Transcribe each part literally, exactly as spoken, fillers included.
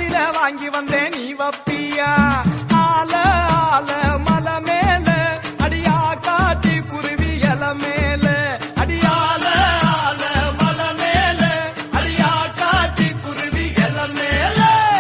வைரத்தில வாங்கி வந்தேன் நீ வப்பியா ஆல ஆல மலை மேல அடியா காட்டி குருவி இல மேல அடியால ஆல மலை மேல அடியா காட்டி குருவி இல மேல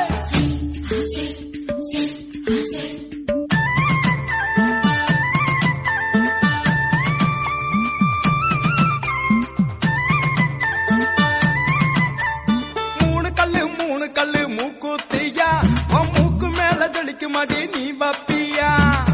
கல்லு மூக்குத்தியா உன் மூக்கு மேல ஜலிக்கு மாடி நீ வப்பியா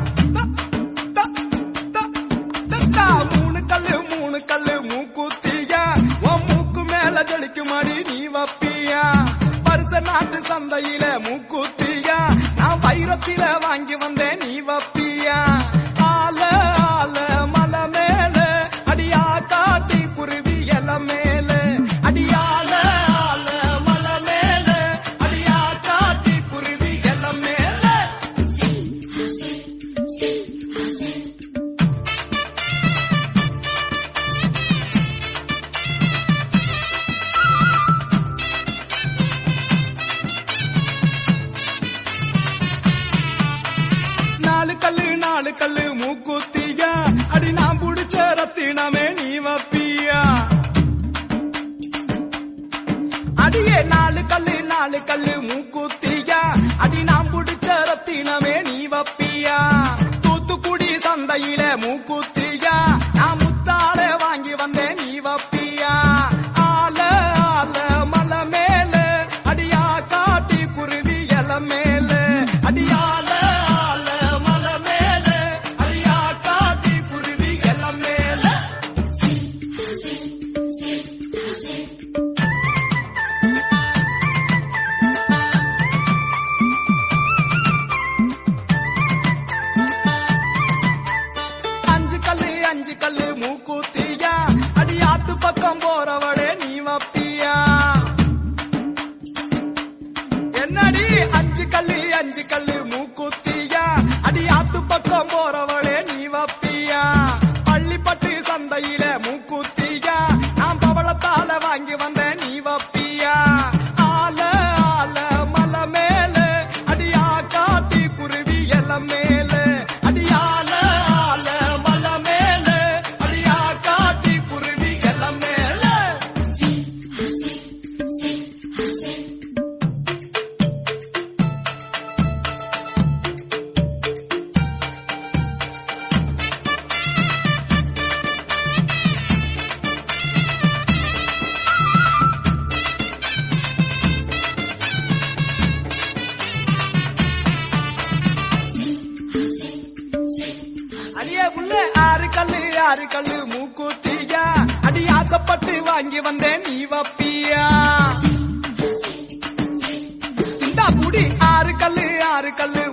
மூணு கல்லு மூணு கல்லு மூக்குத்தியா உன் மூக்கு மேல ஜலிக்கு மாடி நீ வப்பியா பரிச நாட்டு சந்தையில மூக்குத்தியா நான் வைரத்தில வாங்கி வந்தேன் நீ வப்பியா ஆல ஆல மலை மேல அடியா காட்டி குருவி இல மேல அடியால நாலு கல்லு நாலு கல்லு மூக்குத்தியா அடி நான் புடிச்ச ரத்தினமே நீ வப்பியா அடியே நாலு கல்லு நாலு கல்லு மூக்குத்தியா அடி நான் புடிச்ச ரத்தினமே நீ வப்பியா தூத்துக்குடி சந்தையில மூக்குத்தியா நான் முத்தாள வாங்கி வந்தேன் நீ வப்பியா ஆல ஆல மலை மேல அடியா காட்டி குருவி இல மேல அடியால அஞ்சு கல்லு மூக்குத்தியா அடி ஆத்து பக்கம் போறவளே நீ வப்பியா என்னடி அஞ்சு கல்லு அஞ்சு கல்லு மூக்குத்தியா அடி ஆத்து பக்கம் போறவளே நீ வப்பியா பள்ளிப்பட்டு சந்தையில மூக்குத்தியா நான் பவளத்தால வாங்கி வந்தேன் நீ வப்பியா ஆல ஆல மலை மேல அடியா காட்டி குருவி இல மேல அடியால அடியே புள்ள ஆறு கல்லு ஆறு கல்லு மூக்குத்தியா அடி ஆசைப்பட்டு வாங்கி வந்தேன் நீ வப்பியா இந்த புடி ஆறு கல்லு ஆறு கல்லு